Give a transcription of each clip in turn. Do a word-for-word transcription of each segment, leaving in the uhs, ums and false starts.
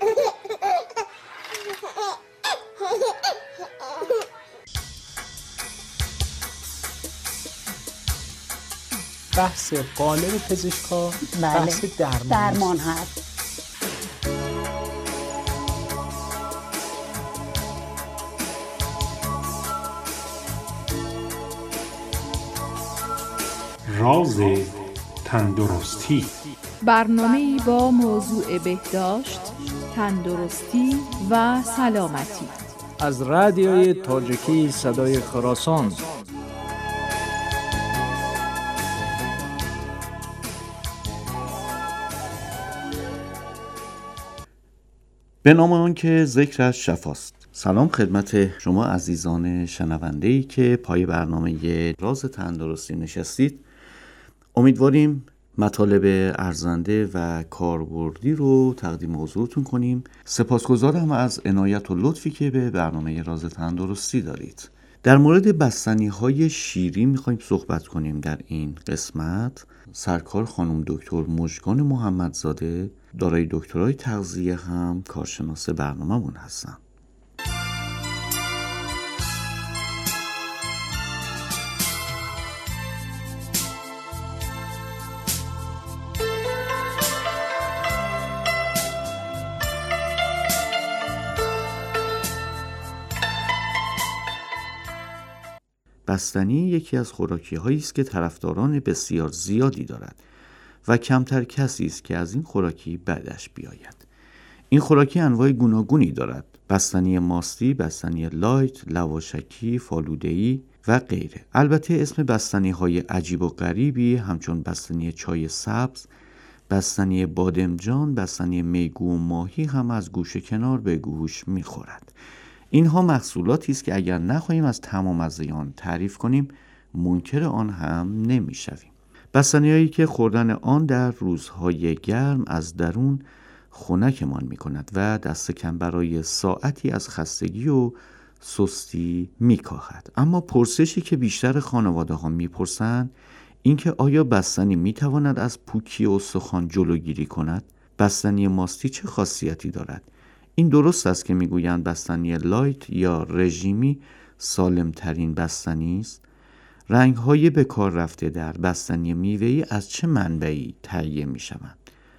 بحث قالب پزشکا بله. بحث درمان, درمان هست. راز تندرستی، برنامه‌ای با موضوع بهداشت، تندرستی و سلامتی از رادیوی تاجیکی صدای خراسان. به نام آن که ذکرش شفاست. سلام خدمت شما عزیزان شنونده‌ای که پای برنامه راز تندرستی نشستید. امیدواریم مطالب ارزنده و کاربردی رو تقدیم حضورتون کنیم. سپاسگزارم از عنایت و لطفی که به برنامه راز تندرستی دارید. در مورد بستنی‌های شیری می‌خوایم صحبت کنیم در این قسمت. سرکار خانم دکتر مژگان محمدزاده، دارای دکترای تغذیه، هم کارشناس برنامه‌مون هستن. بستنی یکی از خوراکی‌هایی است که طرفداران بسیار زیادی دارد و کمتر کسی است که از این خوراکی بدش بیاید. این خوراکی انواع گوناگونی دارد: بستنی ماستی، بستنی لایت، لواشکی، فالوده‌ای و غیره. البته اسم بستنی‌های عجیب و غریبی همچون بستنی چای سبز، بستنی بادمجان، بستنی میگو و ماهی هم از گوشه کنار به گوش می‌خورد. اینها محصولاتی است که اگر نخواهیم از تمام از آن تعریف کنیم، منکر آن هم نمی‌شویم. بستنی‌هایی که خوردن آن در روزهای گرم از درون خنکمان می‌کند و دست کم برای ساعتی از خستگی و سستی می‌کاهد. اما پرسشی که بیشتر خانواده‌ها می‌پرسند این که آیا بستنی می‌تواند از پوکی استخوان جلوگیری کند؟ بستنی ماستی چه خاصیتی دارد؟ این درست است که میگویند بستنی لایت یا رژیمی سالمترین بستنی است؟ رنگ‌های به کار رفته در بستنی میوه‌ای از چه منبعی تهیه می‌شوند؟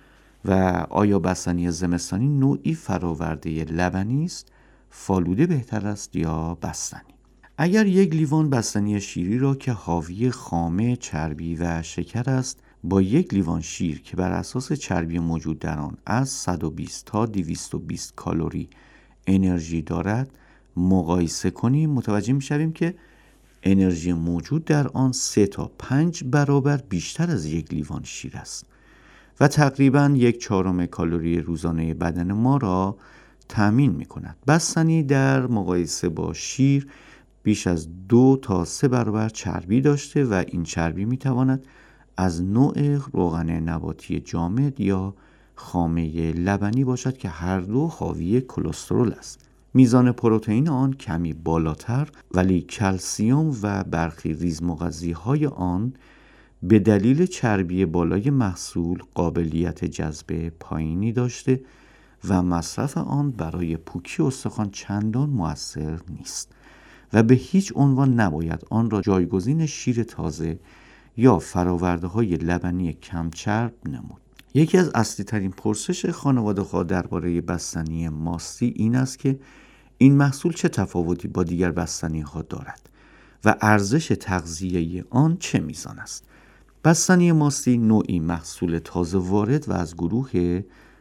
و آیا بستنی زمستانی نوعی فراورده لبنی است؟ فالوده بهتر است یا بستنی؟ اگر یک لیوان بستنی شیری را که حاوی خامه، چربی و شکر است با یک لیوان شیر که بر اساس چربی موجود در آن از صد و بیست تا دویست و بیست کالری انرژی دارد مقایسه کنیم، متوجه می‌شویم که انرژی موجود در آن سه تا پنج برابر بیشتر از یک لیوان شیر است و تقریباً یک چهارم کالری روزانه بدن ما را تامین می‌کند. بستنی در مقایسه با شیر بیش از دو تا سه برابر چربی داشته و این چربی می‌تواند از نوع روغن نباتی جامد یا خامه لبنی باشد که هر دو حاوی کلسترول است. میزان پروتئین آن کمی بالاتر، ولی کلسیم و برخی ریزمغذی‌های آن به دلیل چربی بالای محصول قابلیت جذب پایینی داشته و مصرف آن برای پوکی استخوان چندان مؤثر نیست و به هیچ عنوان نباید آن را جایگزین شیر تازه یا فراورده‌های لبنی کم چرب نمود. یکی از اصلی ترین پرسش خانواده‌ها درباره بستنی ماستی این است که این محصول چه تفاوتی با دیگر بستنی‌ها دارد و ارزش تغذیه‌ای آن چه میزان است. بستنی ماستی نوعی محصول تازه وارد و از گروه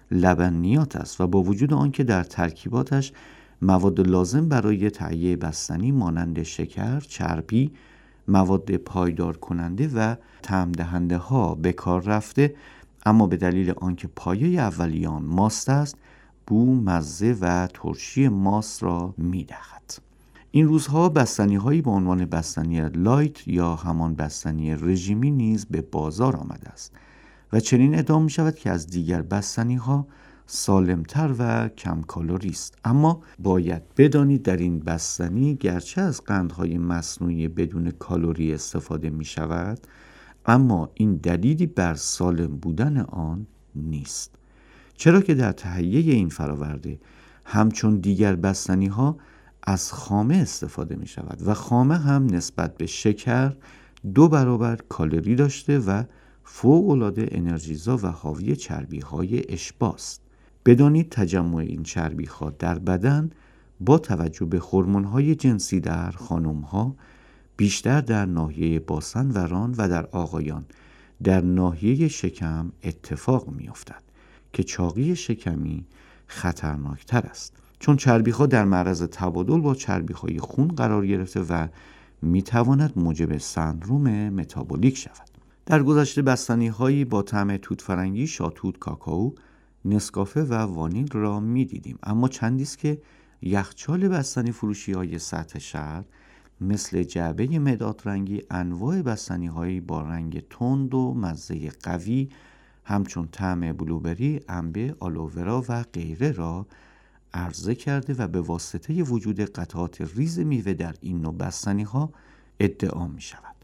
لبنیات است و با وجود آنکه در ترکیباتش مواد لازم برای تهیه بستنی مانند شکر، چربی، مواد پایدار کننده و طعم دهنده ها به کار رفته، اما به دلیل آنکه پایه اولیه آن ماست است، بو، مزه و ترشی ماست را می‌دهد. این روزها بستنی هایی با عنوان بستنی لایت یا همان بستنی رژیمی نیز به بازار آمده است و چنین ادعا می شود که از دیگر بستنی ها سالمتر و کم کالری است. اما باید بدانید در این بستنی گرچه از قندهای مصنوعی بدون کالری استفاده می شود، اما این دلیلی بر سالم بودن آن نیست. چرا که در تهیه این فراورده همچون دیگر بستنی ها از خامه استفاده می شود و خامه هم نسبت به شکر دو برابر کالری داشته و فوق‌العاده انرژیزا و حاوی چربی های اشباست. بدانید تجمع این چربی ها در بدن با توجه به هورمون های جنسی در خانم ها بیشتر در ناحیه باسن و ران و در آقایان در ناحیه شکم اتفاق می افتد که چاقی شکمی خطرناکتر است، چون چربی ها در معرض تبادل با چربی های خون قرار گرفته و می تواند موجب سندروم متابولیک شود. در گذشته بستنی هایی با طعم توت فرنگی، شاتوت، کاکائو، نسکافه و وانیل را می دیدیم، اما چندی است که یخچال بستنی فروشی های سطح شهر مثل جعبه مداد رنگی انواع بستنی هایی با رنگ تند و مزه قوی همچون طعم بلوبری، انبه، آلوورا و غیره را عرضه کرده و به واسطه وجود قطعات ریز میوه در این نوع بستنی ها ادعا می شود.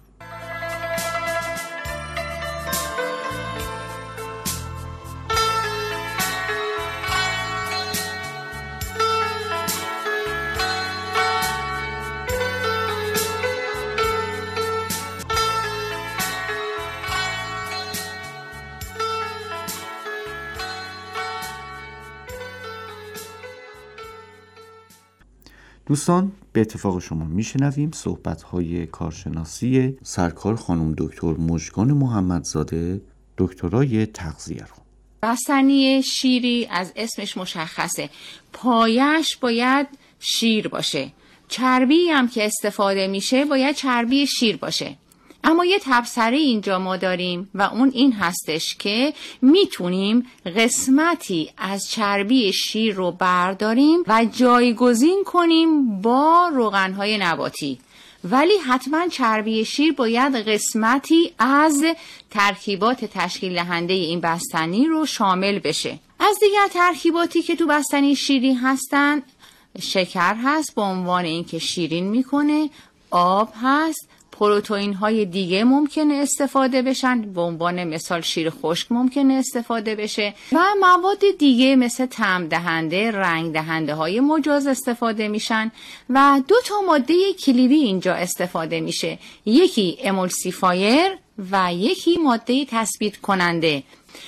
دوستان، به اتفاق شما میشنویم صحبت‌های کارشناسی سرکار خانم دکتر مژگان محمدزاده، دکترای تغذیه رو. بستنی شیری از اسمش مشخصه، پایش باید شیر باشه، چربی هم که استفاده میشه باید چربی شیر باشه. اما یه تبصره اینجا ما داریم و اون این هستش که میتونیم قسمتی از چربی شیر رو برداریم و جایگزین کنیم با روغنهای نباتی، ولی حتما چربی شیر باید قسمتی از ترکیبات تشکیل دهنده این بستنی رو شامل بشه. از دیگر ترکیباتی که تو بستنی شیری هستن، شکر هست به عنوان اینکه شیرین میکنه، آب هست، پروتئین های دیگه ممکنه استفاده بشن، به عنوان مثال شیر خشک ممکنه استفاده بشه و مواد دیگه مثل طعم دهنده، رنگ دهنده های مجاز استفاده میشن و دو تا ماده کلیدی اینجا استفاده میشه، یکی امولسیفایر و یکی ماده تثبیت کننده.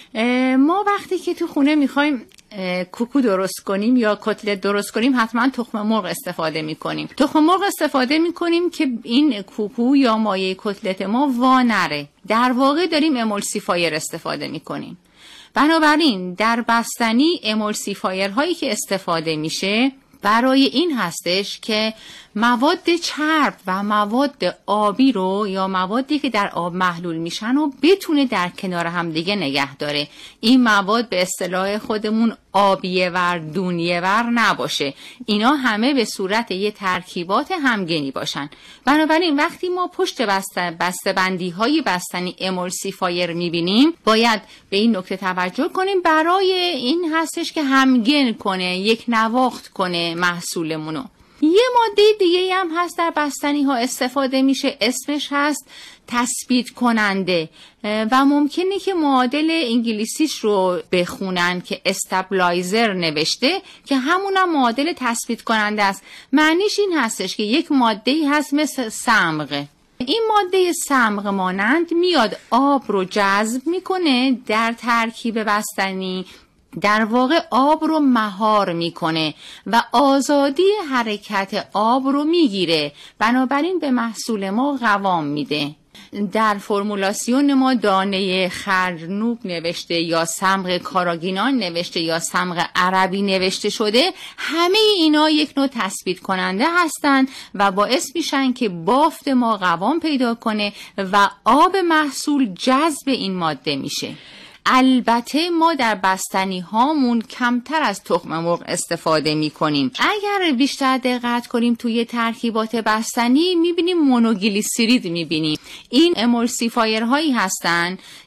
ما وقتی که تو خونه میخوایم کوکو درست کنیم یا کتلت درست کنیم حتما تخم مرغ استفاده میکنیم. تخم مرغ استفاده میکنیم که این کوکو یا مایه کتلت ما وا نره. در واقع داریم امولسیفایر استفاده میکنیم. بنابراین در بستنی امولسیفایر هایی که استفاده میشه برای این هستش که مواد چرب و مواد آبی رو یا موادی که در آب محلول میشن رو بتونه در کنار هم دیگه نگه داره. این مواد به اصطلاح خودمون آبیه ور دونیه ور نباشه، اینا همه به صورت یه ترکیبات همگنی باشن. بنابراین وقتی ما پشت بسته بسته بندی های بستنی امولسیفایر میبینیم باید به این نکته توجه کنیم، برای این هستش که همگن کنه، یک نواخت کنه محصولمونو. یه ماده دیگه هم هست در بستنی ها استفاده میشه، اسمش هست تثبیت کننده و ممکنه که معادل انگلیسیش رو بخونن که استابلایزر نوشته که همونم معادل تثبیت کننده است. معنیش این هستش که یک ماده‌ای هست مثل صمغ، این ماده صمغ مانند میاد آب رو جذب میکنه در ترکیب بستنی، در واقع آب رو مهار میکنه و آزادی حرکت آب رو میگیره، بنابراین به محصول ما قوام میده. در فرمولاسیون ما دانه خرنوب نوشته یا صمغ کاراگینان نوشته یا صمغ عربی نوشته شده، همه اینا یک نوع تثبیت کننده هستند و باعث میشن که بافت ما قوام پیدا کنه و آب محصول جذب این ماده میشه. البته ما در بستنی هامون کمتر از تخم مرغ استفاده می کنیم. اگر بیشتر دقت کنیم توی ترکیبات بستنی می بینیم مونوگلیسیرید می بینیم. این امولسیفایر هایی هستن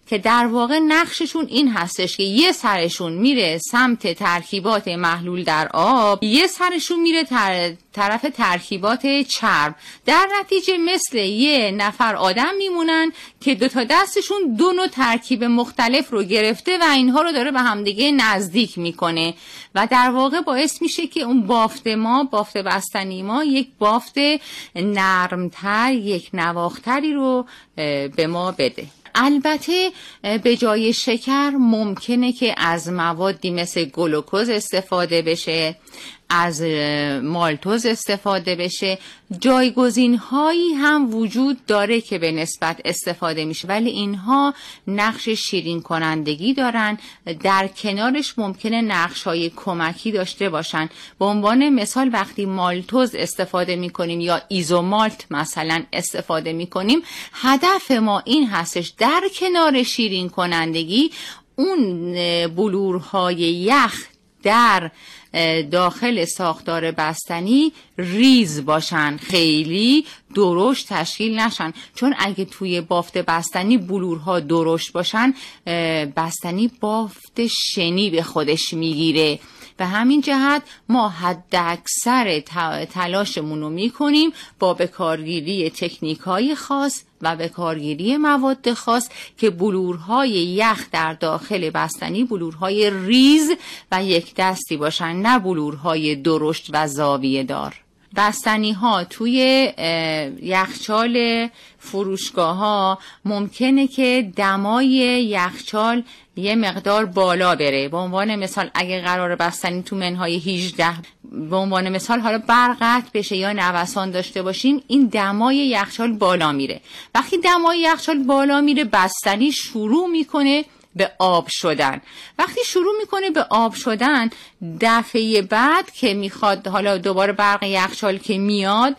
که در واقع نقششون این هستش که یه سرشون میره سمت ترکیبات محلول در آب، یه سرشون میره تر... طرف ترکیبات چرب. در نتیجه مثل یه نفر آدم میمونن که دو تا دستشون دو نوع ترکیب مختلف رو گرفته و اینها رو داره به همدیگه نزدیک میکنه و در واقع باعث میشه که اون بافت ما، بافت بستنی ما، یک بافت نرمتر، یک نواختری رو به ما بده. البته به جای شکر ممکنه که از موادی مثل گلوکوز استفاده بشه، از مالتوز استفاده بشه. جایگزین هایی هم وجود داره که به نسبت استفاده میشه، ولی اینها نقش شیرین کنندگی دارن. در کنارش ممکنه نقش های کمکی داشته باشن. به عنوان مثال وقتی مالتوز استفاده میکنیم یا ایزومالت مثلا استفاده میکنیم، هدف ما این هستش در کنار شیرین کنندگی اون بلورهای یخ در داخل ساختار بستنی ریز باشن، خیلی درشت تشکیل نشن، چون اگه توی بافت بستنی بلورها درشت باشن بستنی بافت شنی به خودش میگیره. به همین جهت ما حد اکثر تلاشمون رو میکنیم با بکارگیری تکنیک‌های خاص و بکارگیری مواد خاص که بلورهای یخ در داخل بستنی بلورهای ریز و یک دستی باشن، نه بلورهای درشت و زاویه دار. بستنی ها توی یخچال فروشگاه ها ممکنه که دمای یخچال یه مقدار بالا بره. به عنوان مثال اگه قرار بستنی تو منهای هجده به عنوان مثال حالا برق قطع بشه یا نوسان داشته باشیم، این دمای یخچال بالا میره. وقتی دمای یخچال بالا میره بستنی شروع میکنه به آب شدن. وقتی شروع میکنه به آب شدن، دفعه بعد که میخواد حالا دوباره برق یخچال که میاد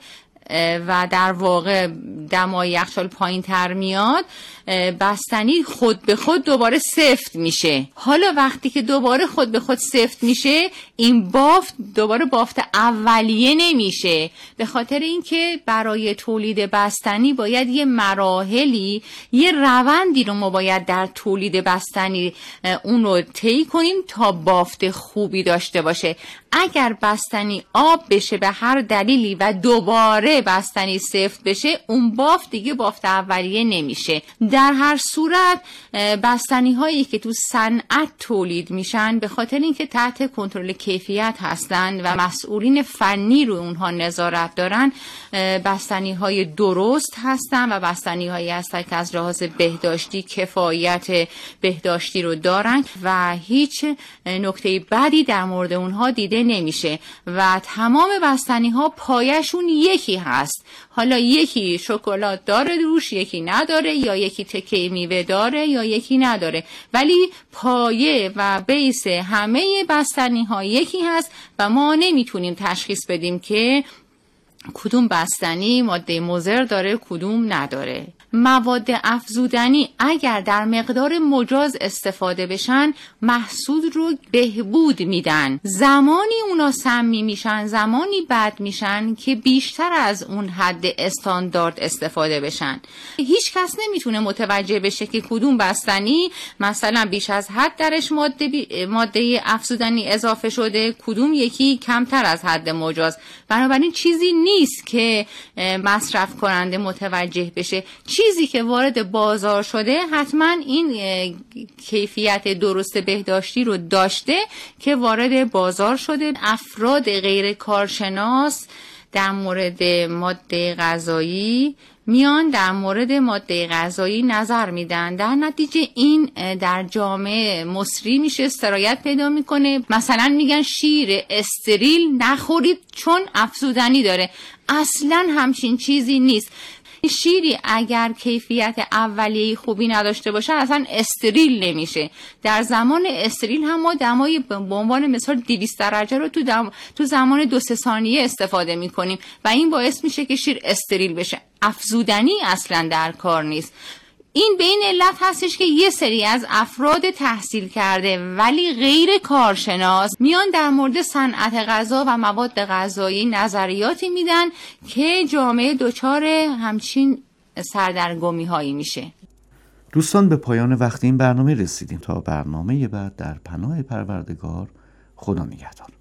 و در واقع دمای یخچال پایین تر میاد، بستنی خود به خود دوباره سفت میشه. حالا وقتی که دوباره خود به خود سفت میشه، این بافت دوباره بافت اولیه نمیشه، به خاطر اینکه برای تولید بستنی باید یه مراحلی، یه روندی رو ما باید در تولید بستنی اون رو طی کنیم تا بافت خوبی داشته باشه. اگر بستنی آب بشه به هر دلیلی و دوباره بستنی سفت بشه، اون بافت دیگه بافت اولیه نمیشه. در هر صورت بستنی هایی که تو صنعت تولید میشن به خاطر اینکه تحت کنترل کیفیت هستن و مسئولین فنی رو اونها نظارت دارن، بستنی های درست هستن و بستنی هایی هستن که از لحاظ بهداشتی کفایت بهداشتی رو دارن و هیچ نکته بدی در مورد اونها دیده نمیشه و تمام بستنی ها پایشون یکی هست. حالا یکی شکلات داره روش، یکی نداره، یا یکی تکه میوه داره یا یکی نداره، ولی پایه و بیس همه بستنی ها یکی هست و ما نمیتونیم تشخیص بدیم که کدوم بستنی ماده مضر داره کدوم نداره. مواد افزودنی اگر در مقدار مجاز استفاده بشن محصول رو بهبود میدن. زمانی اونا سمی میشن، زمانی بد میشن که بیشتر از اون حد استاندارد استفاده بشن. هیچ کس نمیتونه متوجه بشه که کدوم بستنی مثلا بیش از حد درش ماده, بی... ماده افزودنی اضافه شده، کدوم یکی کمتر از حد مجاز. بنابراین چیزی نیست که مصرف کننده متوجه بشه. چیزی که وارد بازار شده حتما این کیفیت درست بهداشتی رو داشته که وارد بازار شده. افراد غیر کارشناس در مورد ماده غذایی میان در مورد ماده غذایی نظر میدن، در نتیجه این در جامعه مصری میشه، سرایت پیدا میکنه. مثلا میگن شیر استریل نخورید چون افزودنی داره. اصلا همچین چیزی نیست. شیری اگر کیفیت اولیه خوبی نداشته باشه اصلا استریل نمیشه. در زمان استریل هم ما دمای به عنوان مثال دویست درجه رو تو دم... تو زمان دو سه ثانیه استفاده میکنیم و این باعث میشه که شیر استریل بشه. افزودنی اصلا در کار نیست. این به این علت هستش که یه سری از افراد تحصیل کرده ولی غیر کارشناس میان در مورد صنعت غذا و مواد غذایی نظریاتی میدن که جامعه دچار همچین سردرگمی هایی میشه. دوستان، به پایان وقت این برنامه رسیدیم. تا برنامه بعد در پناه پروردگار، خدا نگهدار.